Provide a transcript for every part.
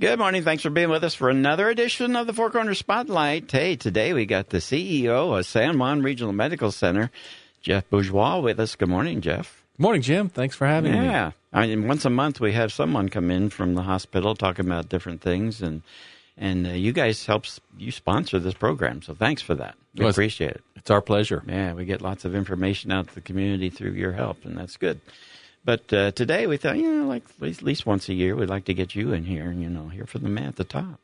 Good morning. Thanks for being with us for another edition of the Four Corners Spotlight. Hey, today we got the CEO of San Juan Regional Medical Center, Jeff Bourgeois, with us. Good morning, Jeff. Good morning, Jim. Thanks for having me. Yeah. I mean, once a month we have someone come in from the hospital talking about different things, and you guys you sponsor this program, so thanks for that. We appreciate it. It's our pleasure. Yeah, we get lots of information out to the community through your help, and that's good. But today we thought, like at least once a year, we'd like to get you in here and, hear from the man at the top.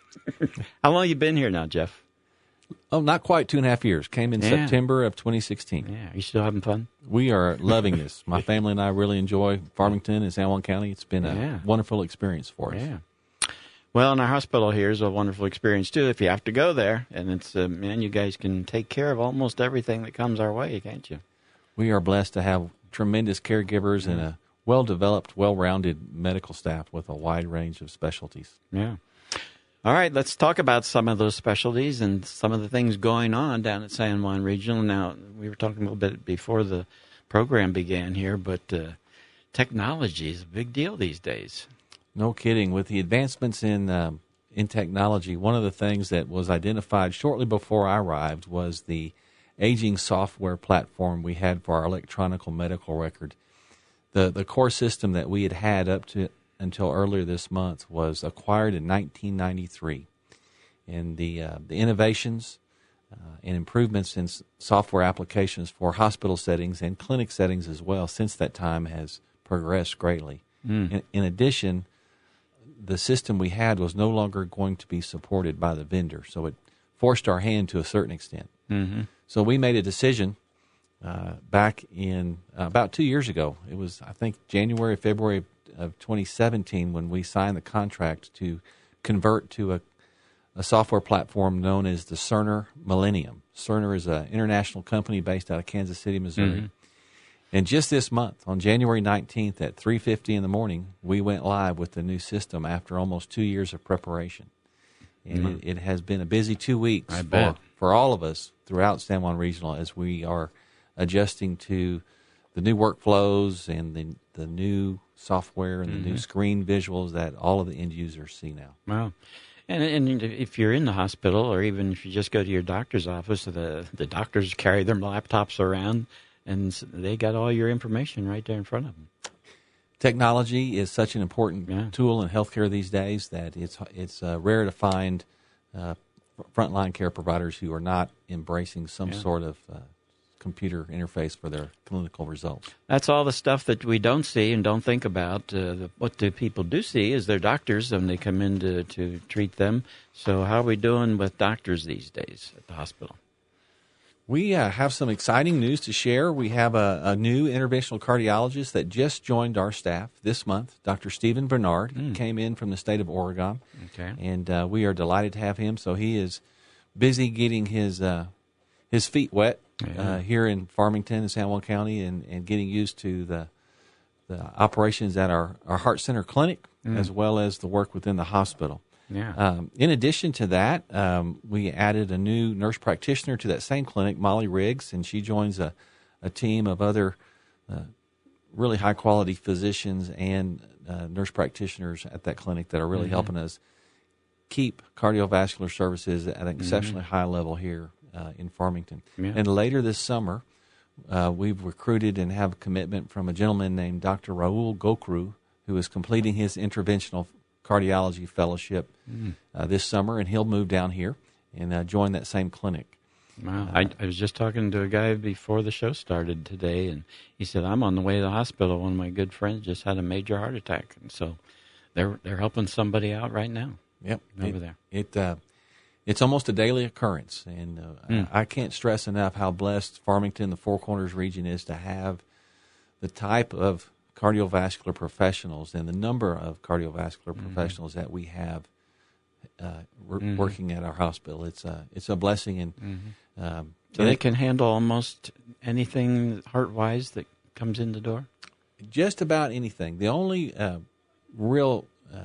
How long have you been here now, Jeff? Oh, not quite 2.5 years. Came in September of 2016. Yeah. Are you still having fun? We are loving this. My family and I really enjoy Farmington and San Juan County. It's been a wonderful experience for us. Yeah. Well, and our hospital here is a wonderful experience, too, if you have to go there. And it's, you guys can take care of almost everything that comes our way, can't you? We are blessed to have tremendous caregivers and a well-developed, well-rounded medical staff with a wide range of specialties. Yeah. All right, let's talk about some of those specialties and some of the things going on down at San Juan Regional. Now, we were talking a little bit before the program began here, but technology is a big deal these days. No kidding. With the advancements in technology, one of the things that was identified shortly before I arrived was the aging software platform we had for our electronic medical record. The core system that we had up to until earlier this month was acquired in 1993. And the innovations and improvements in software applications for hospital settings and clinic settings as well since that time has progressed greatly. In addition, the system we had was no longer going to be supported by the vendor, so it forced our hand to a certain extent. Mm-hmm. So we made a decision back in about 2 years ago. It was, I think, February of 2017 when we signed the contract to convert to a software platform known as the Cerner Millennium. Cerner is an international company based out of Kansas City, Missouri. Mm-hmm. And just this month, on January 19th at 3:50 in the morning, we went live with the new system after almost 2 years of preparation. And it has been a busy 2 weeks for all of us throughout San Juan Regional as we are adjusting to the new workflows and the new software and the new screen visuals that all of the end users see now. Wow. And if you're in the hospital or even if you just go to your doctor's office, the doctors carry their laptops around and they got all your information right there in front of them. Technology is such an important tool in healthcare these days that it's rare to find frontline care providers who are not embracing some sort of computer interface for their clinical results. That's all the stuff that we don't see and don't think about. What the people do see is their doctors when they come in to treat them. So how are we doing with doctors these days at the hospital? We have some exciting news to share. We have a new interventional cardiologist that just joined our staff this month. Dr. Stephen Bernard came in from the state of Oregon, and we are delighted to have him. So he is busy getting his feet wet here in Farmington and San Juan County and getting used to the operations at our Heart Center clinic as well as the work within the hospital. Yeah. In addition to that, we added a new nurse practitioner to that same clinic, Molly Riggs, and she joins a team of other really high-quality physicians and nurse practitioners at that clinic that are really helping us keep cardiovascular services at an exceptionally high level here in Farmington. Yeah. And later this summer, we've recruited and have a commitment from a gentleman named Dr. Raul Gokru, who is completing his interventional cardiology fellowship this summer, and he'll move down here and join that same clinic. Wow. I was just talking to a guy before the show started today, and he said, I'm on the way to the hospital. One of my good friends just had a major heart attack. And so they're helping somebody out right now. Yep. Over there. It's almost a daily occurrence, and I can't stress enough how blessed Farmington, the Four Corners region, is to have the type of cardiovascular professionals and the number of cardiovascular professionals that we have working at our hospital. It's a blessing, and so they can handle almost anything heart-wise that comes in the door? Just about anything. The only real,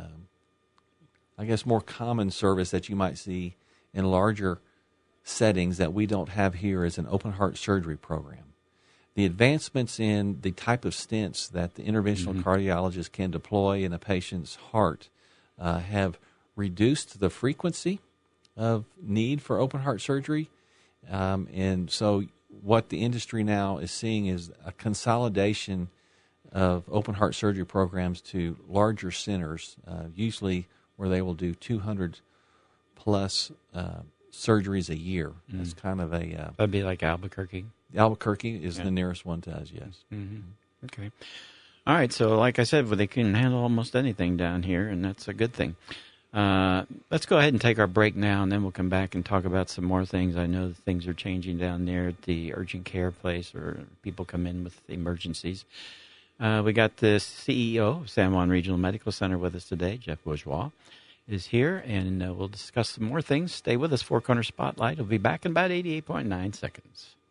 I guess, more common service that you might see in larger settings that we don't have here is an open heart surgery program. The advancements in the type of stents that the interventional cardiologist can deploy in a patient's heart have reduced the frequency of need for open heart surgery. And so what the industry now is seeing is a consolidation of open heart surgery programs to larger centers, usually where they will do 200 plus surgeries a year. That's kind of a... That'd be like Albuquerque. Albuquerque is the nearest one to us, yes. Mm-hmm. Okay. All right, so like I said, they can handle almost anything down here, and that's a good thing. Let's go ahead and take our break now, and then we'll come back and talk about some more things. I know that things are changing down there at the urgent care place, where people come in with emergencies. We got the CEO of San Juan Regional Medical Center with us today. Jeff Bourgeois is here, and we'll discuss some more things. Stay with us. Four Corner Spotlight will be back in about 88.9 seconds.